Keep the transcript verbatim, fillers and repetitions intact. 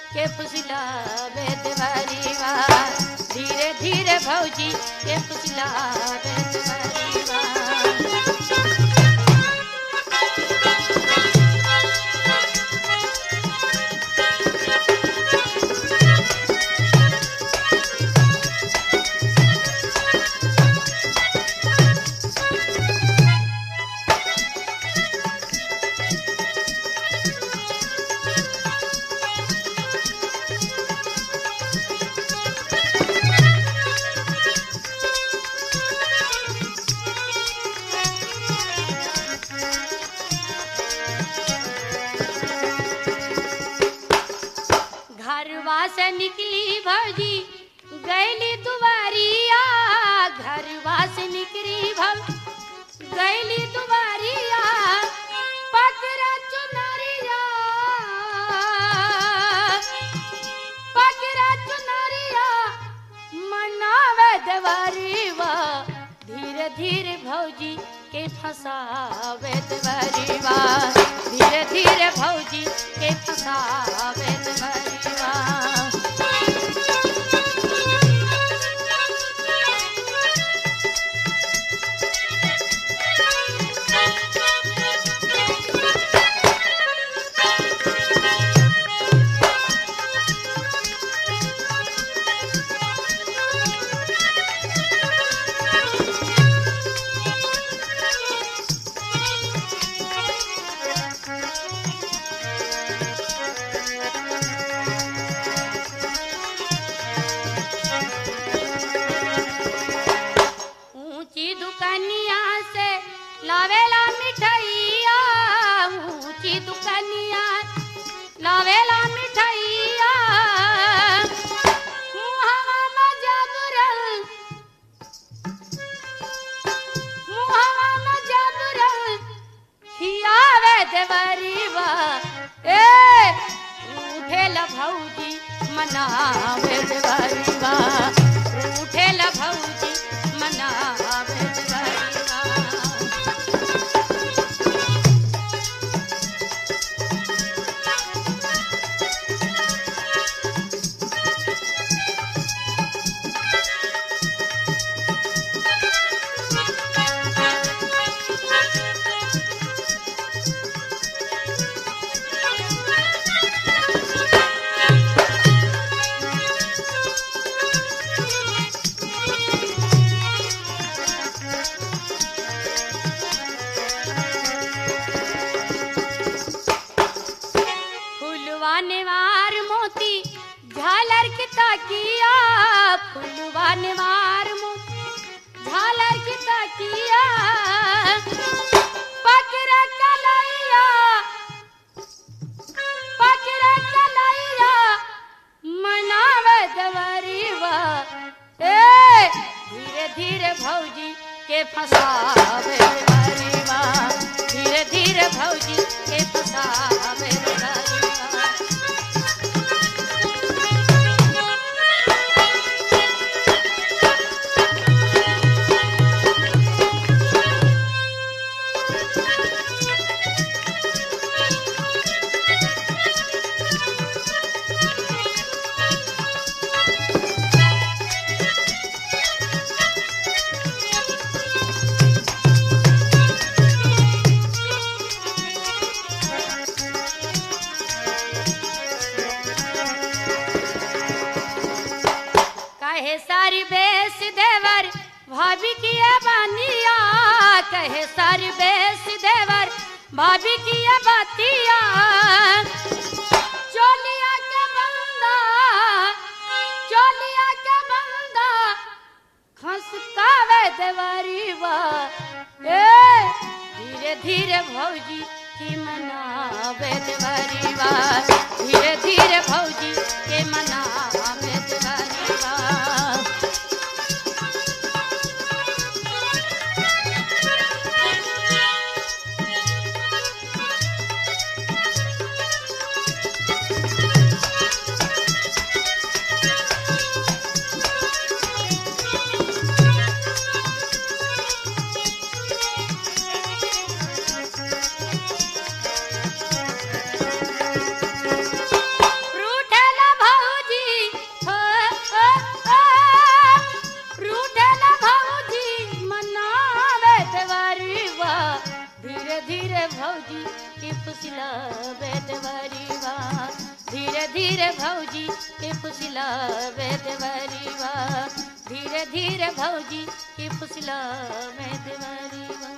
के फुसलावे देवरीवा, धीरे धीरे भौजी के फुसलावे देवरीवा। घरवा से निकली भौजी गैली दुआरिया, घरवा से निकली भौ गैली दुआरिया, पकड़ा चुनरिया पकड़ा चुनरिया मनावे देवरीवा, धीरे धीरे भौजी के फसावे देवरीवा, धीरे धीरे भौजी के फसावे देवरीवा। ऊंची दुकानिया से लावेला मिठाइया, ऊंची दुकानिया लावेला मिठाइया, मुहावा में जादूरल मुहावा में जादूरल खियावे देवरीवा, ए उठेला भौजी मनावे देवरीवा, उठेला भौजी मनावे देवरीवा। फुलवा नेवार मोती झालर की ताकिया, फुलवा नेवार मोती झालर की ताकिया, पकड़ा कलैया पकड़ा कलैया मनावे देवरीवा, ए धीरे धीरे भौजी के फसावे देवरीवा, धीरे धीरे भौजी के फसावे देवरीवा। कहे सारी बेस देवर भाभी की बानिया, कहे सारी बेस देवर भाभी की बातिया, चोलिया के बंदा चोलिया के बंदा खसकावे देवरीवा, ए धीरे धीरे भौजी की मनावे देवरीवा, धीरे धीरे भौजी के मनावे देवरीवा। रूठेला धीरे धीरे भौजी के फुसलावे देवरीवा धीरे धीरे भौजी के फुसलावे देवरीवा धीरे धीरे भौजी के फुसलावे देवरीवा।